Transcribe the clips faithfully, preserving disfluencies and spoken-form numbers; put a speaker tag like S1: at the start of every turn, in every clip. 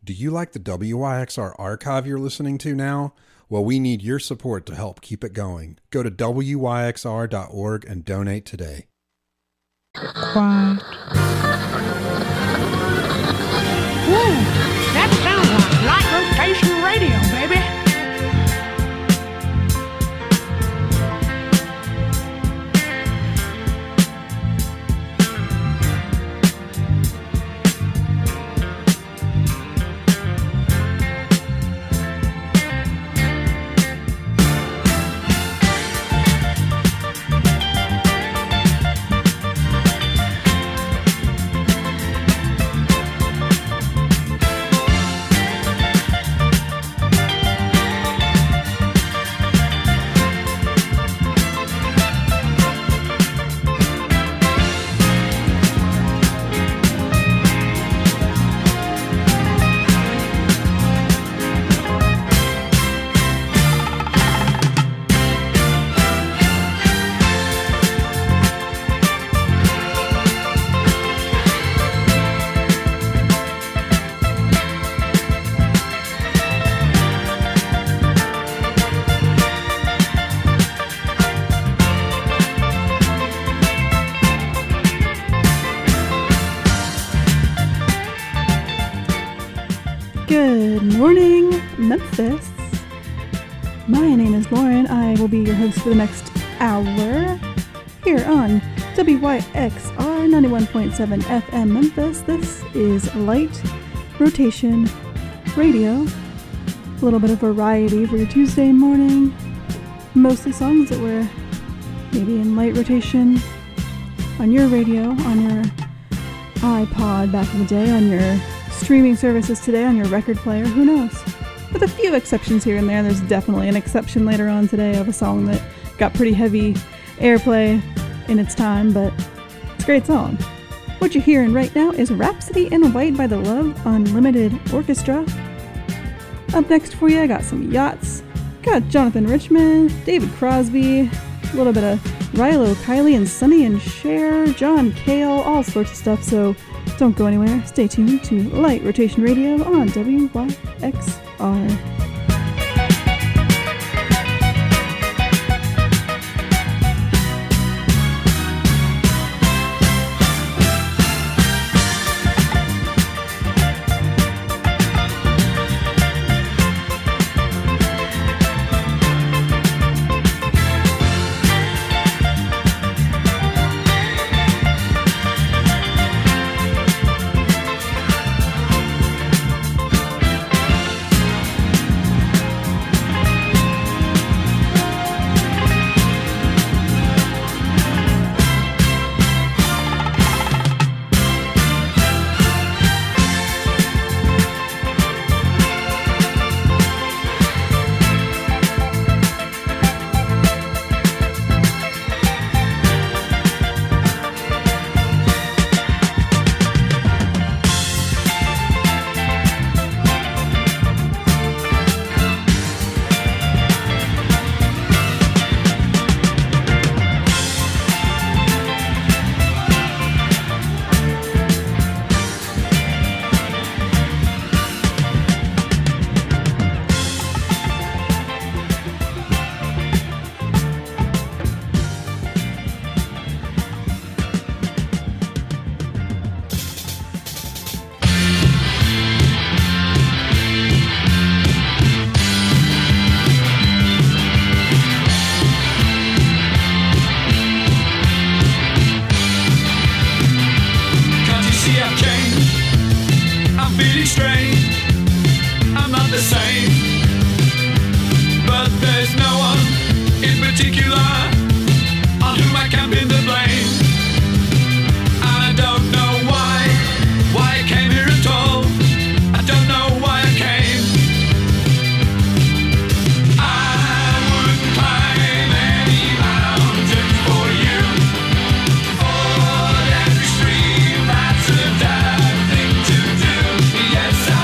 S1: Do you like the W Y X R archive you're listening to now? Well, we need your support to help keep it going. Go to W Y X R dot org and donate today.
S2: Quiet.
S3: Whoa, that sounds like light rotation radio, baby.
S2: Good morning, Memphis. My name is Lauren. I will be your host for the next hour here on W Y X R ninety-one point seven F M Memphis. This is Light Rotation Radio. A little bit of variety for your Tuesday morning. Mostly songs that were maybe in light rotation on your radio, on your iPod back in the day, on your streaming services today, on your record player, who knows? With a few exceptions here and there. There's definitely an exception later on today of a song that got pretty heavy airplay in its time, but it's a great song. What you're hearing right now is Rhapsody in White by the Love Unlimited Orchestra. Up next for you, I got some Yachts, got Jonathan Richman, David Crosby, a little bit of Rilo Kiley and Sonny and Cher, John Cale, all sorts of stuff, so don't go anywhere. Stay tuned to Light Rotation Radio on W Y X R.
S4: Yes, I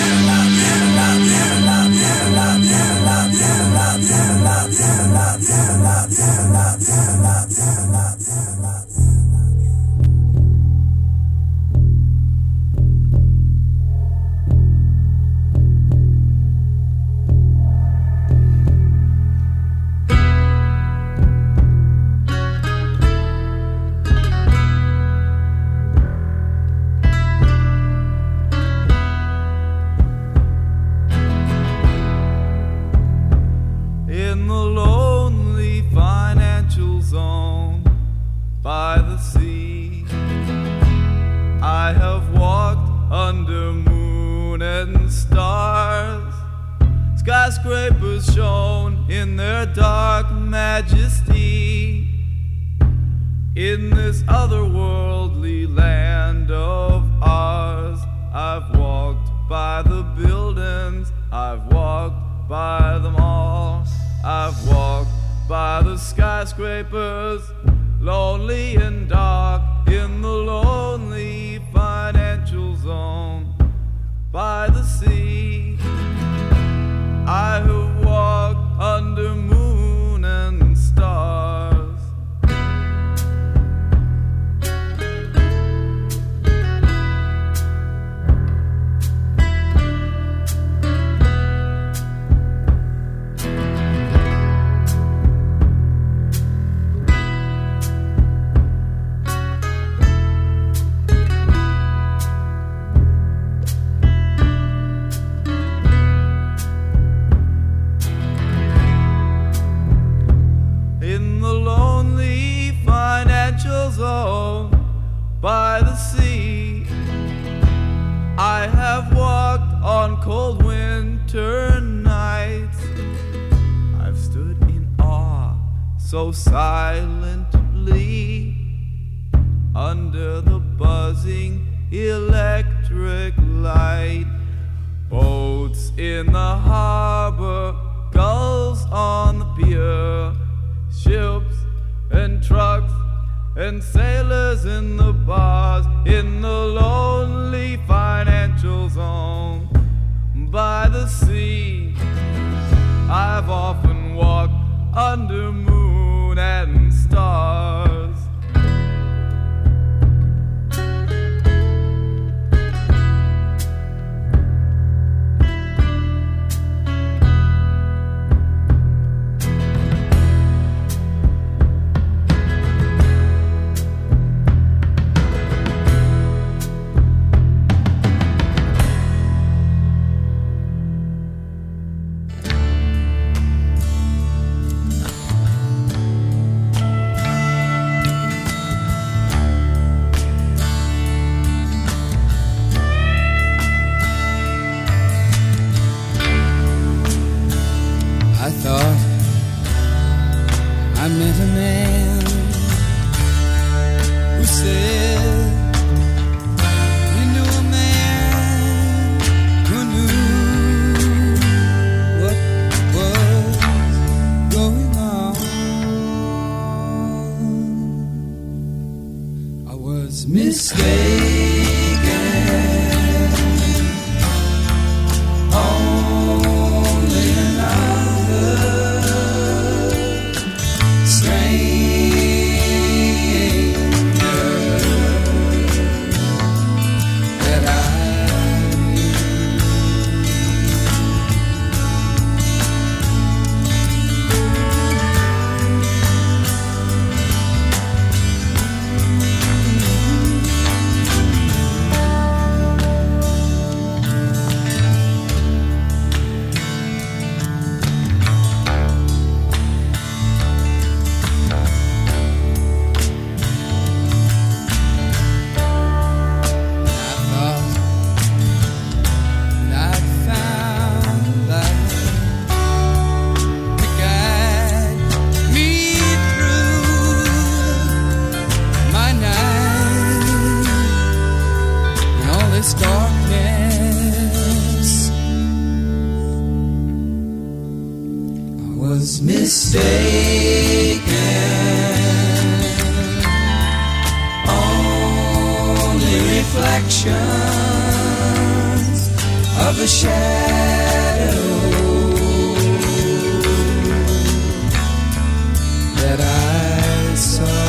S5: Skyscrapers shone in their dark majesty in this otherworldly land of ours. I've walked by the buildings, I've walked by them all. I've walked by the skyscrapers, lonely and dark in the lonely financial zone. By the sea, I have walked under moon and stars. Zone by the sea, I have walked on cold winter nights. I've stood in awe so silently under the buzzing electric light. Boats in the harbor, gulls on the pier, ships and trucks and sailors in the bars, in the lonely financial zone. By the sea, I've often walked under moon and stars.
S4: Only reflections of a shadow that I saw.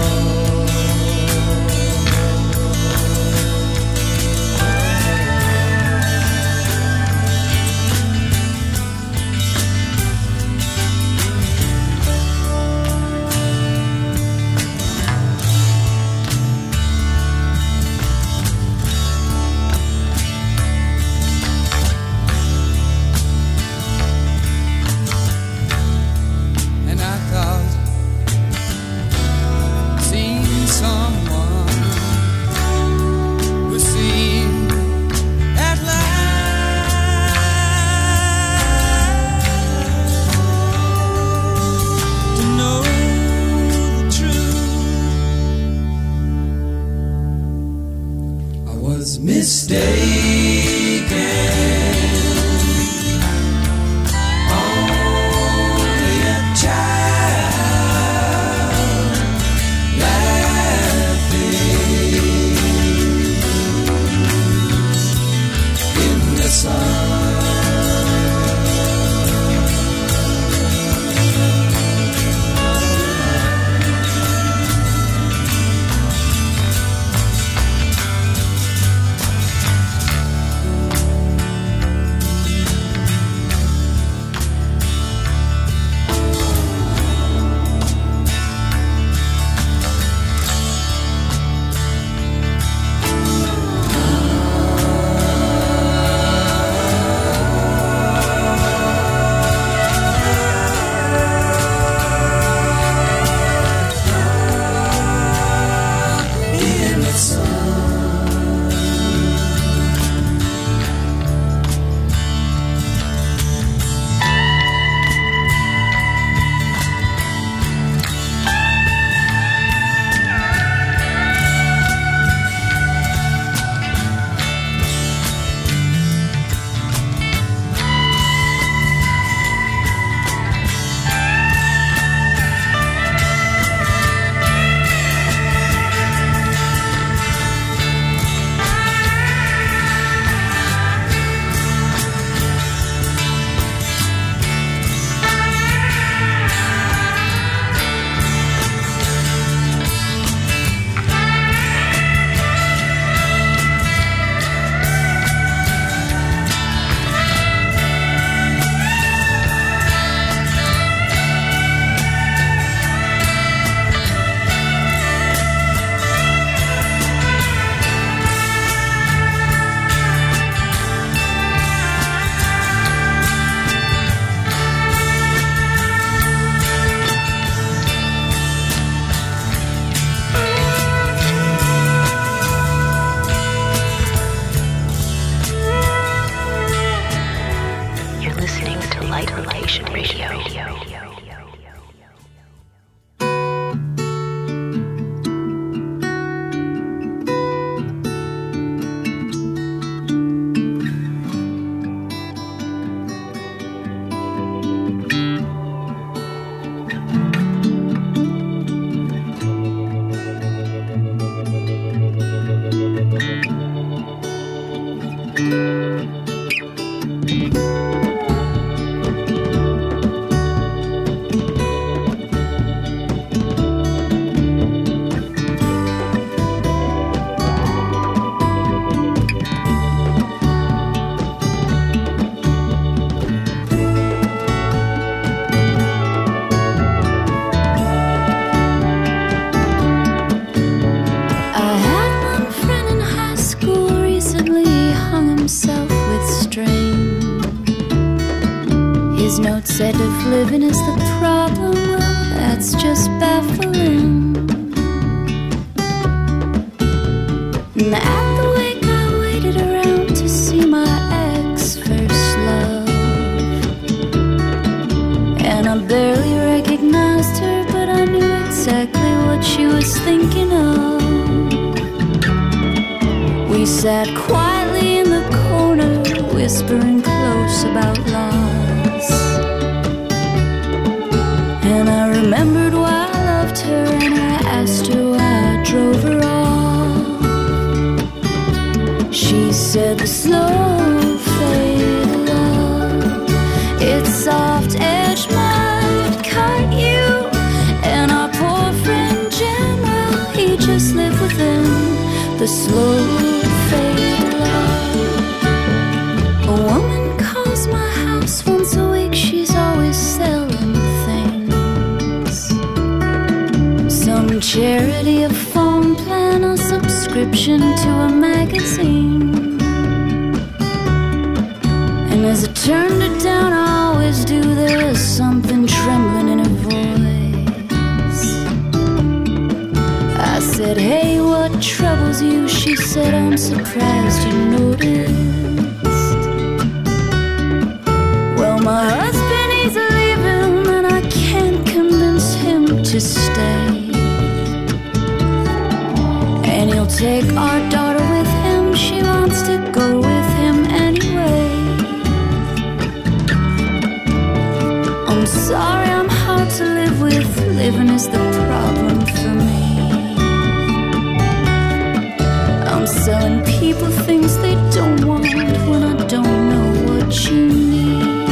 S6: Said if living is the problem, well, that's just baffling. And at the wake I waited around to see my ex-first love, and I barely recognized her, but I knew exactly what she was thinking of. We sat quietly in the corner, whispering close about loss. And I remembered why I loved her, and I asked her why I drove her off. She said the slow fade of love, its soft edge might cut you. And our poor friend Jim, well, he just lived within the slow fade of love. A woman calls my house once a week, she's always selling things. Some charity, a phone plan, a subscription to a magazine. And as I turned it down, I always do, there was something trembling in her voice. I said, hey, what troubles you? She said, I'm surprised you noticed. Well, my husband, he's leaving, and I can't convince him to stay. And he'll take our daughter with him, she wants to go with him anyway. I'm sorry, I'm hard to live with, living is the problem for me. I'm selling people things they don't want when I don't know what you need.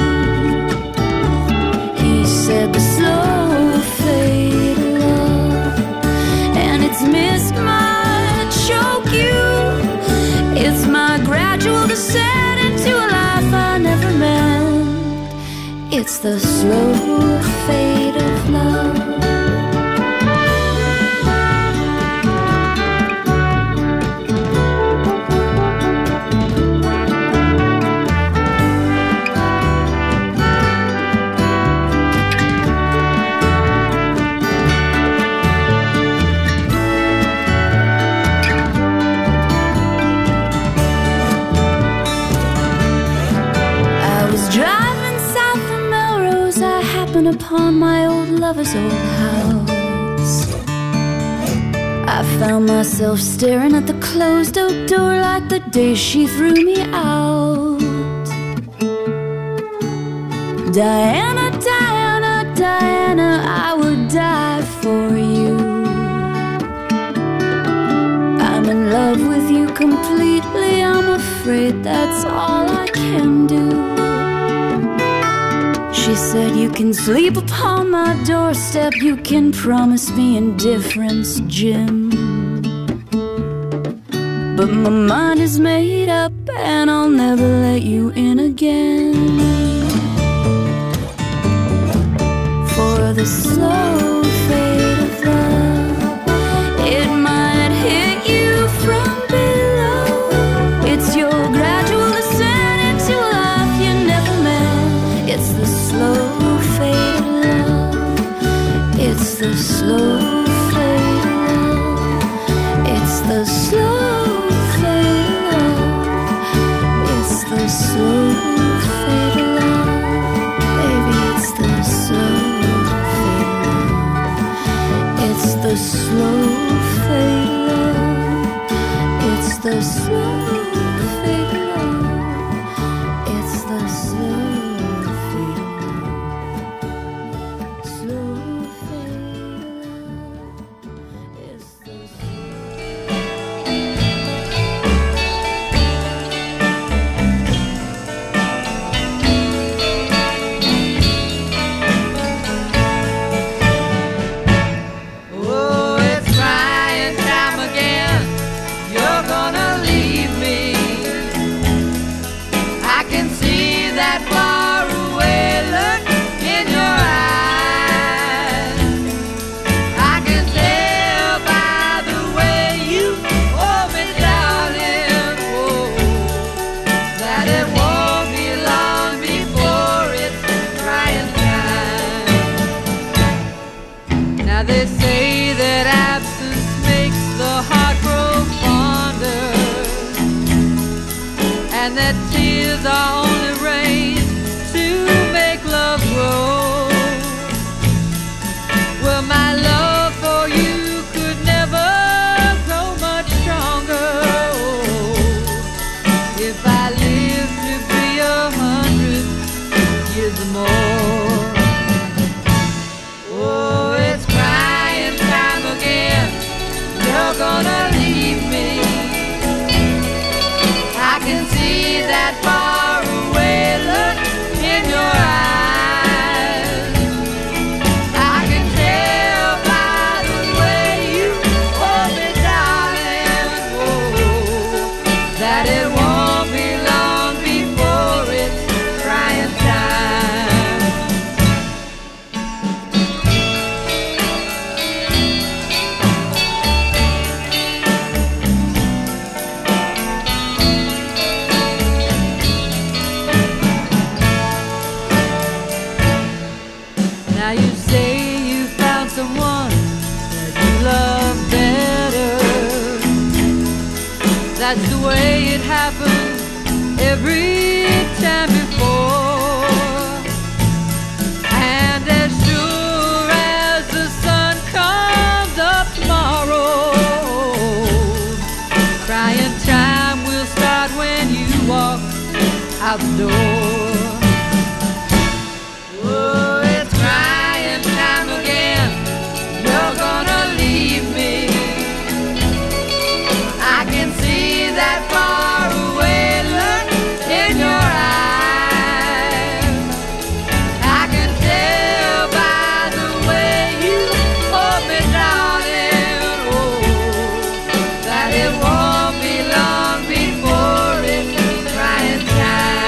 S6: He said the slow fade of love, and it's missed my choke you. It's my gradual descent into a life I never meant. It's the slow fade of love. Upon my old lover's old house, I found myself staring at the closed oak door like the day she threw me out. Diana, Diana, Diana, I would die for you. I'm in love with you completely, I'm afraid that's all I can do. She said, you can sleep upon my doorstep, you can promise me indifference, Jim. But my mind is made up and I'll never let you in again. For the slow fade of love, it might hit you from below. It's your gradual descent into a life you never met. It's the slow fade of love. It's the slow fade of love. It's the slow fade of love. It's the slow fade of love. Baby, it's the slow fade of love. It's the slow fade of love. It's the slow fade of love. It's the slow.
S5: They say that absence makes the heart grow fonder, and that tears are only rain to make love grow. Well, my love for you could never grow much stronger. Oh, if I lived to be a hundred years or more. Oh, That's the way it happened every time before. And as sure as the sun comes up tomorrow, crying time will start when you walk out the door. Oh, it's crying time again. You're gonna leave me. I can see that far away look in your eyes. I can tell by the way you hold me, darling, oh, that it won't be long before it's crying time.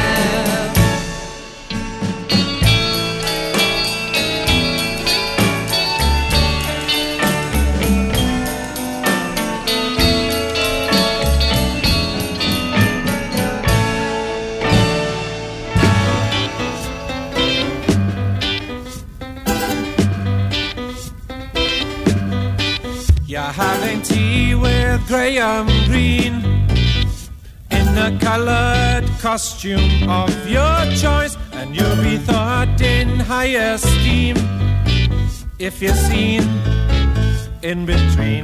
S7: You're having tea with Graham Greene in the colored costume of your choice, and you'll be thought in high esteem if you're seen in between,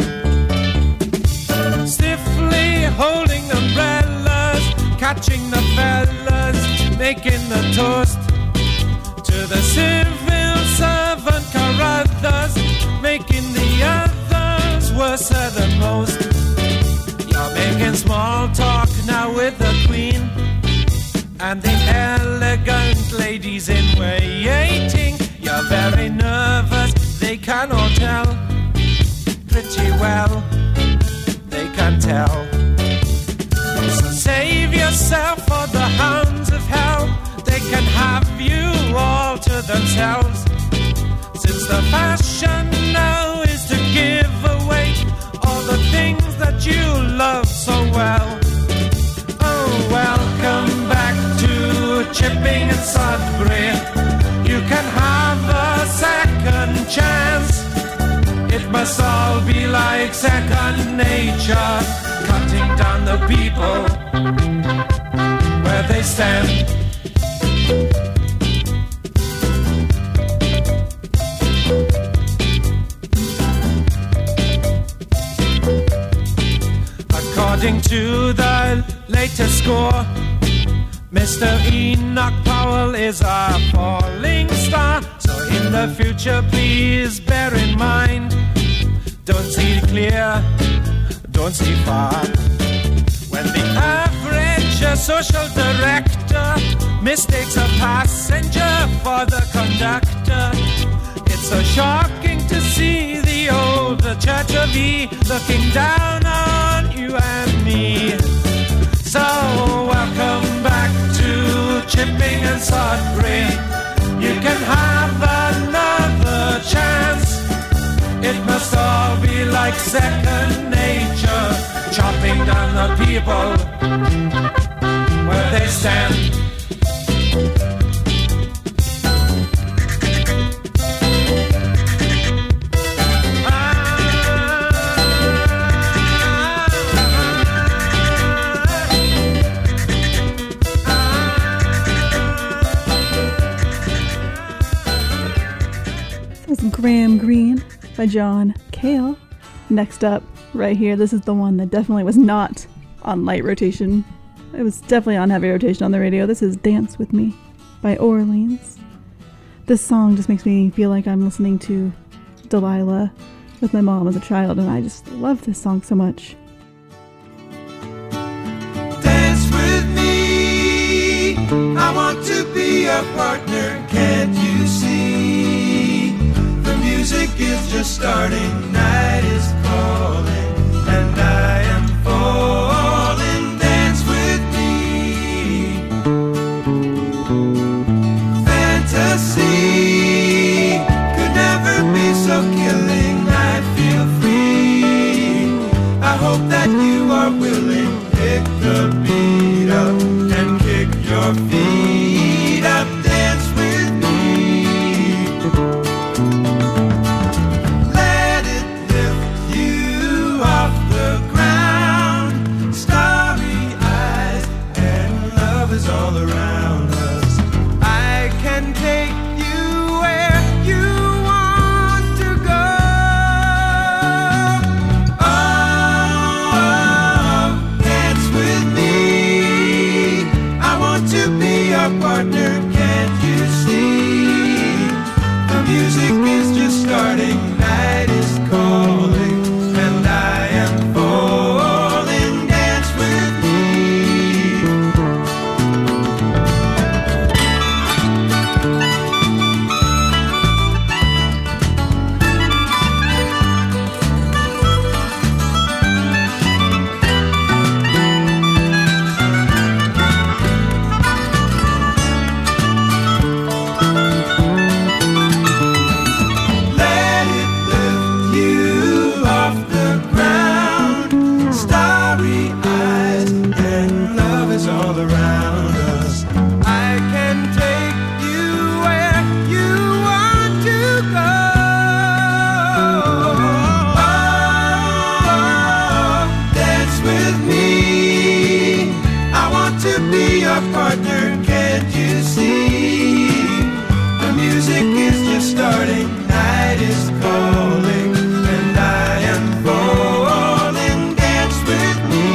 S7: stiffly holding umbrellas, catching the fellas, making the toast to the civil servant Carruthers, making the others worse than most. You're making small talk now with the Queen and the elegant ladies in waiting. You're very nervous, they can all tell. Pretty well, they can tell. So save yourself for the hounds of hell. They can have you all to themselves, since the fashion now is to give away all the things that you love so well. Oh, welcome back to Chipping and Sudbury. You can have a second chance. It must all be like second nature, cutting down the people where they stand. According to the latest score, Mister Enoch Powell is a falling star. So in the future, please bear in mind, don't see clear, don't see far. When the average uh, social director mistakes a passenger for the conductor, it's so shocking to see the old Church of E looking down on you and me. So welcome back to Chipping and Sudbury. You can have another chance. It must all be like second nature, chopping down the people where they stand.
S2: Graham Greene by John Cale. Next up, right here, this is the one that definitely was not on light rotation. It was definitely on heavy rotation on the radio. This is Dance With Me by Orleans. This song just makes me feel like I'm listening to Delilah with my mom as a child, and I just love this song so much.
S4: Dance with me, I want to be your partner, can't you see? Music is just starting, night is calling, and I am falling. Dance with me. Fantasy could never be so killing. I feel free. I hope that you are willing. Pick the beat up and kick your feet up. Dance with me. Let it lift you partner, can't you see? The music is just starting, night is calling, and I am falling, dance with me.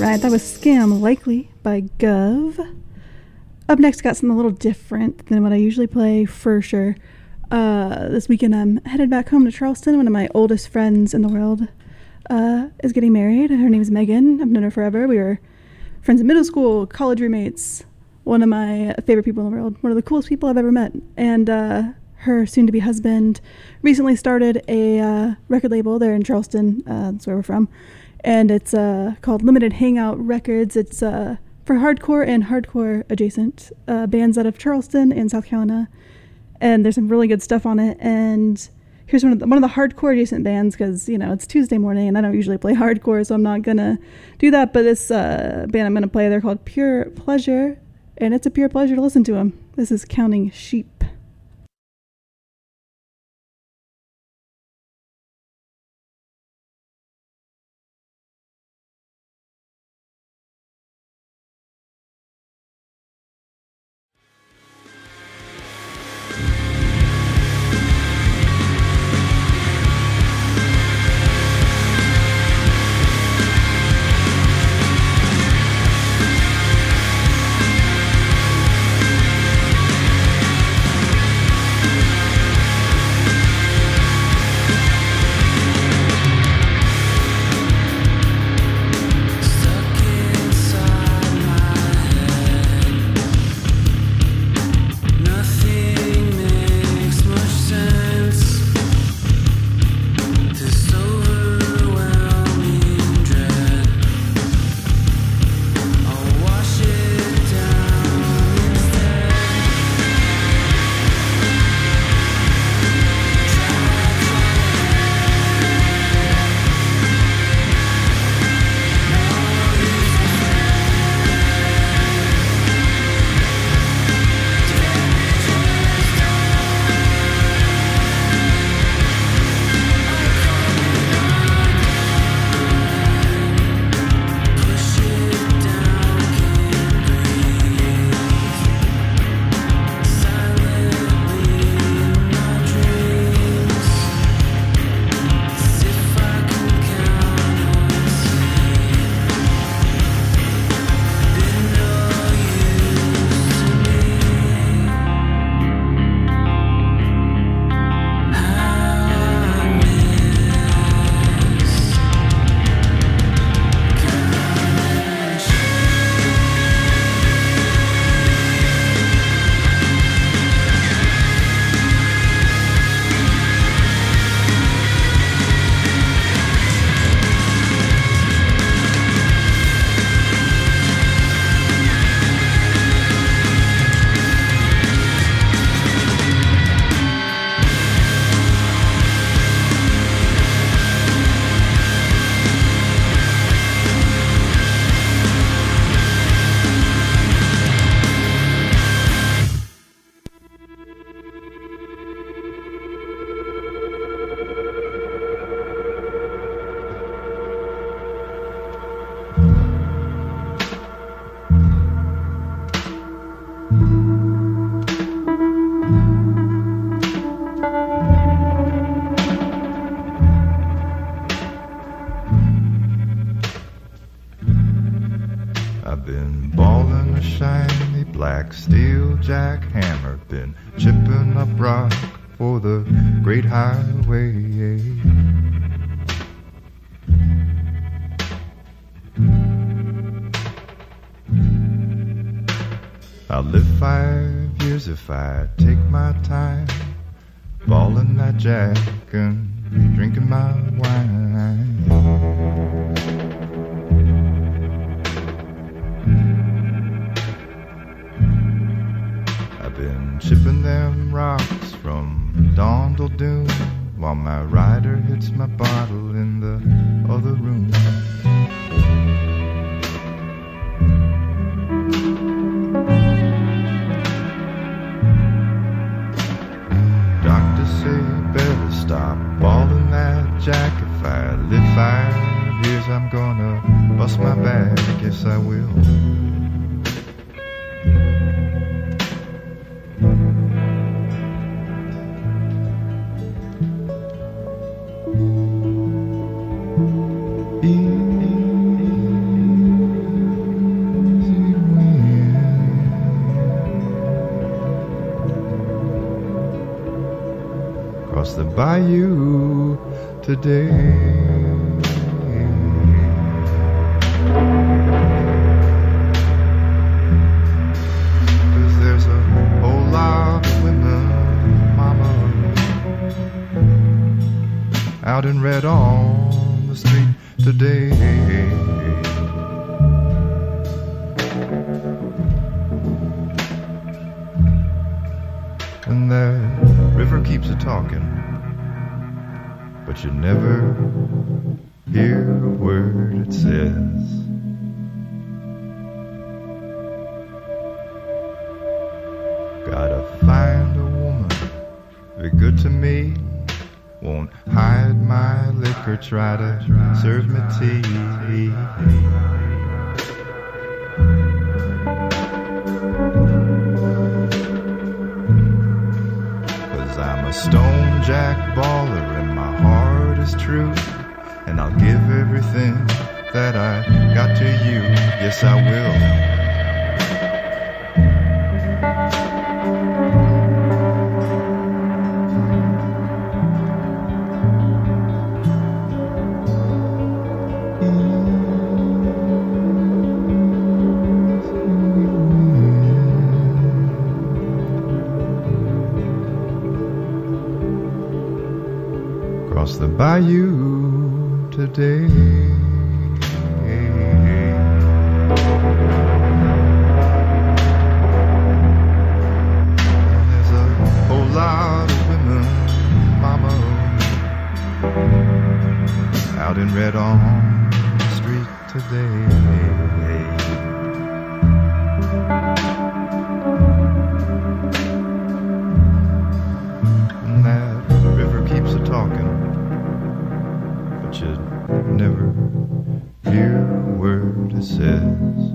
S2: right, that was Scam Likely by Gov. Up next, got something a little different than what I usually play, for sure. Uh, this weekend, I'm headed back home to Charleston. One of my oldest friends in the world uh, is getting married. Her name is Megan. I've known her forever. We were friends in middle school, college roommates. One of my favorite people in the world. One of the coolest people I've ever met. And uh, her soon-to-be husband recently started a uh, record label there in Charleston. Uh, that's where we're from. And it's uh, called Limited Hangout Records. It's uh, for hardcore and hardcore adjacent uh, bands out of Charleston and South Carolina. And there's some really good stuff on it. And here's one of the, one of the hardcore adjacent bands, because, you know, it's Tuesday morning and I don't usually play hardcore, so I'm not going to do that. But this uh, band I'm going to play, they're called Pure Pleasure. And it's a pure pleasure to listen to them. This is Counting Sheep.
S8: black steel jackhammer, been chipping up rock for the great highway. I'll live five years if I take my time, balling that jack and drinking my wine. I've been chipping them rocks from dawn till doom, while my rider hits my bottle in the other room. Doctor say better stop balling that jack. If I live five years I'm gonna bust my back. Yes I will. across the bayou today. Cause there's a whole lot of women, mama, out in red on the street today. And that river keeps a talking, but you never hear a word it says. Gotta find a woman, be good to me, won't hide my liquor, try to serve me tea. I'm a stone jack baller and my heart is true, and I'll give everything that I got to you. Yes, I will. Across the bayou today. There's a whole lot of women, mama, out in red on the street today. And that river keeps a talking, but you never hear a word it says.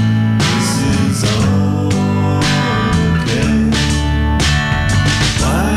S9: Why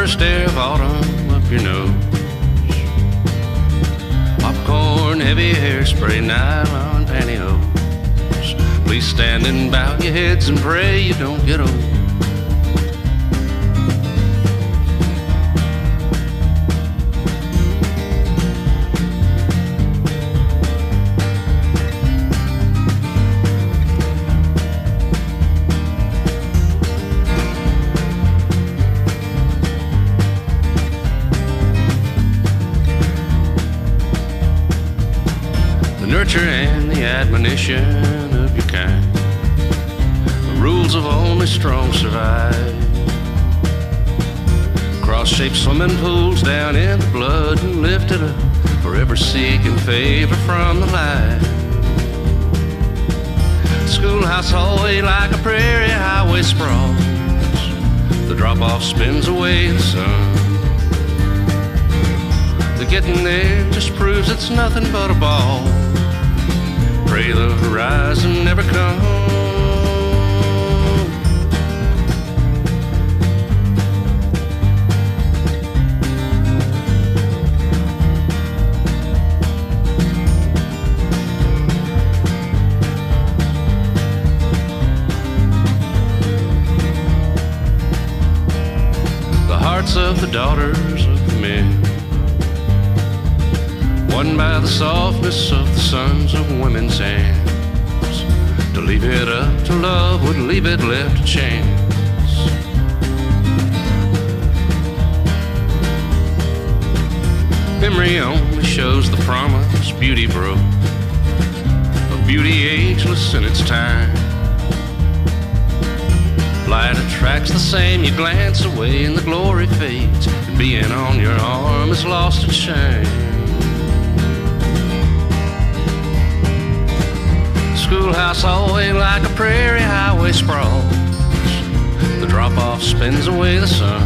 S9: First air of autumn up your nose. Popcorn, heavy hairspray, nylon pantyhose. Please stand and bow your heads and pray you don't get old. Nurture and the admonition of your kind. The rules of only strong survive. Cross-shaped swimming pools down in the blood and lifted up, forever seeking favor from the light. Schoolhouse hallway like a prairie highway sprawls. The drop-off spins away the sun. The getting there just proves it's nothing but a ball. Pray the horizon never comes. The hearts of the daughters of the men, won by the softness of the sons of women's hands. To leave it up to love would leave it left to chance. Memory only shows the promise beauty broke, a beauty ageless in its time. Light attracts the same, you glance away and the glory fades, and being on your arm has lost its shine. Schoolhouse hallway like a prairie highway sprawls. The drop-off spins away the sun.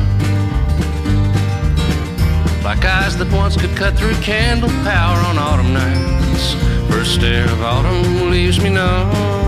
S9: Like eyes that once could cut through candle power on autumn nights. First air of autumn leaves me numb.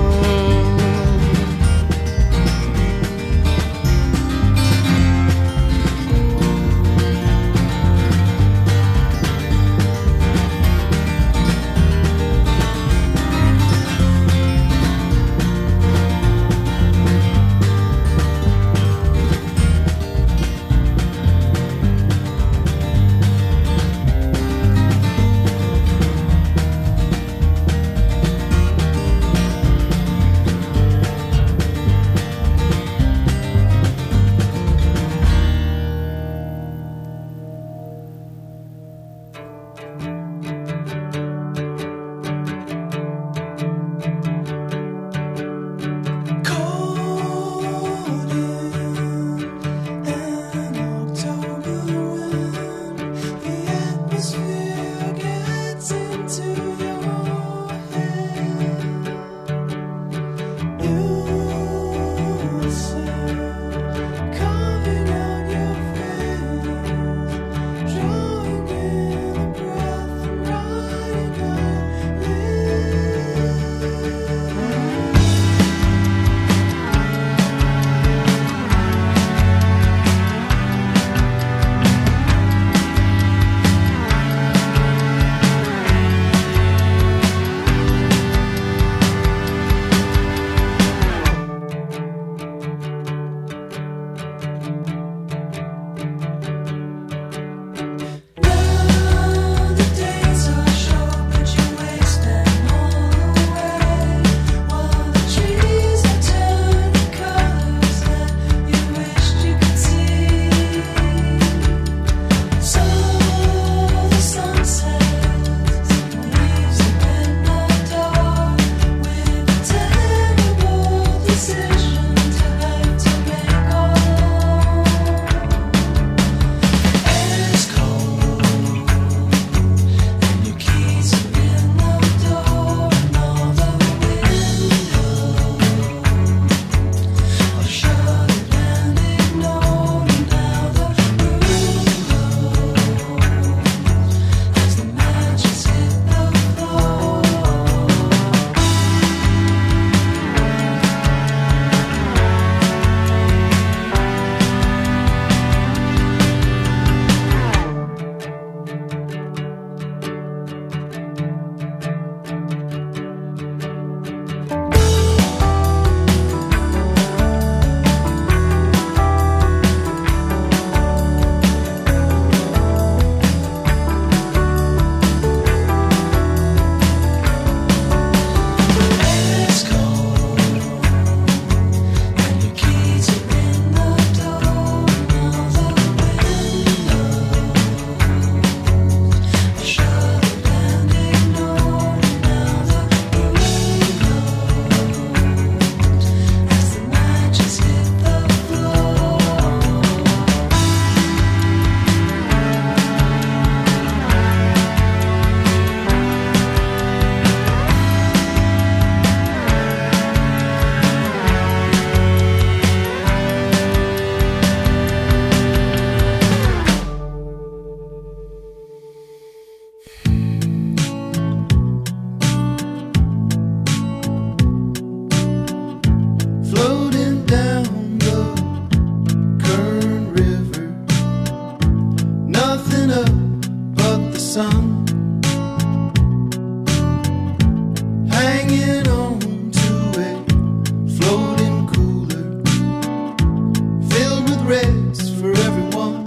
S10: rest for everyone.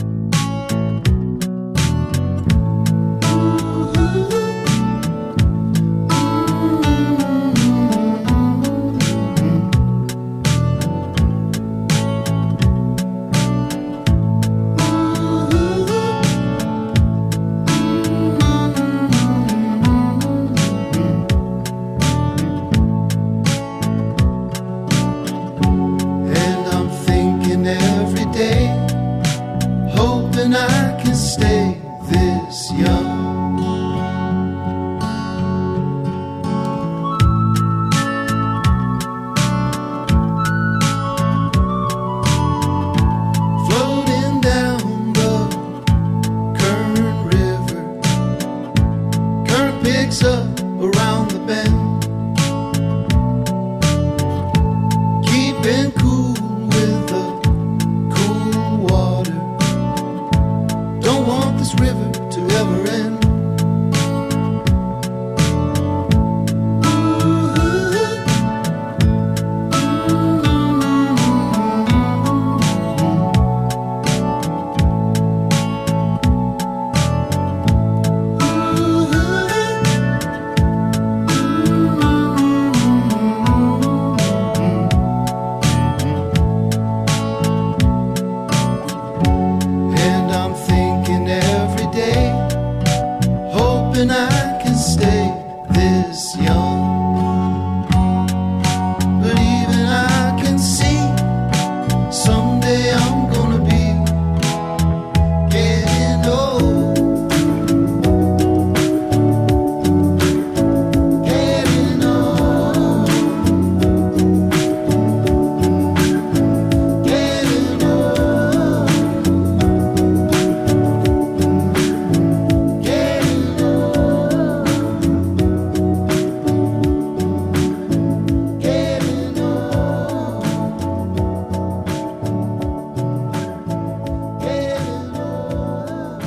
S10: And I'm thinking every day, hoping I can stay this young. Floating down the current river, current picks up around the bend, keeping cool with the cool water. Don't want this river to ever end. And I'm thinking every day, hoping I can stay this young. But even I can see someday I'm gonna be getting old. Getting old. Getting old. Getting old. Getting old. Getting old.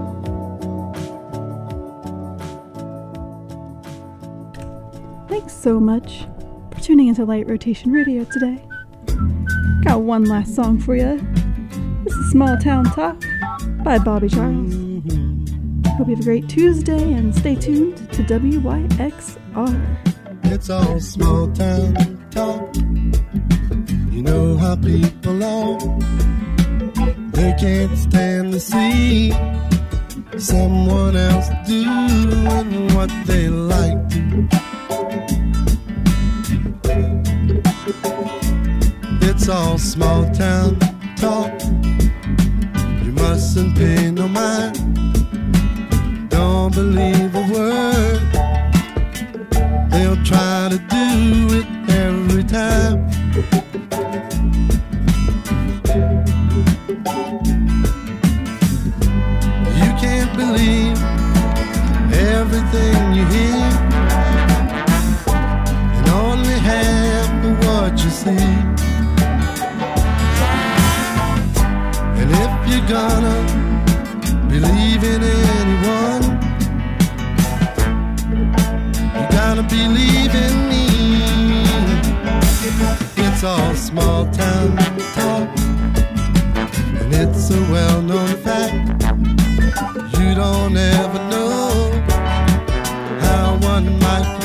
S2: Thanks so much for tuning into Light Rotation Radio today. Got one last song for you. This is Small Town Talk by Bobby Charles. Hope you have a great Tuesday and stay tuned to W Y X R.
S10: It's all small town talk. You know how people are. They can't stand to see someone else doing what they like to. It's all small town talk. You mustn't pay no mind. Don't believe a word. They'll try to do it every time. You can't believe everything you hear, and only half of what you see. And if you're gonna believe in anyone, you gotta believe in me. It's all small town talk, and it's a well-known fact. You don't ever know how one might